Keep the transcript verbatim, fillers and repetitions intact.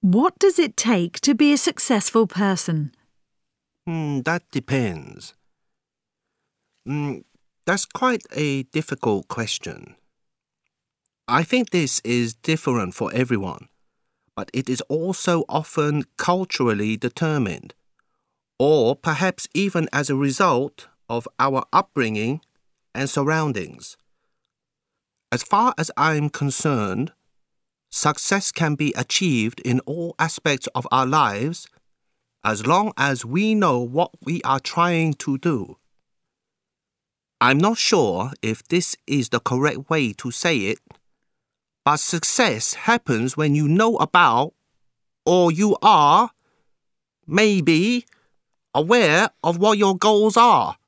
What does it take to be a successful person? Hmm, that depends. Hmm, that's quite a difficult question. I think this is different for everyone, but it is also often culturally determined, or perhaps even as a result of our upbringing and surroundings. As far as I'm concerned, success can be achieved in all aspects of our lives as long as we know what we are trying to do. I'm not sure if this is the correct way to say it, but success happens when you know about, or you are, maybe, aware of what your goals are.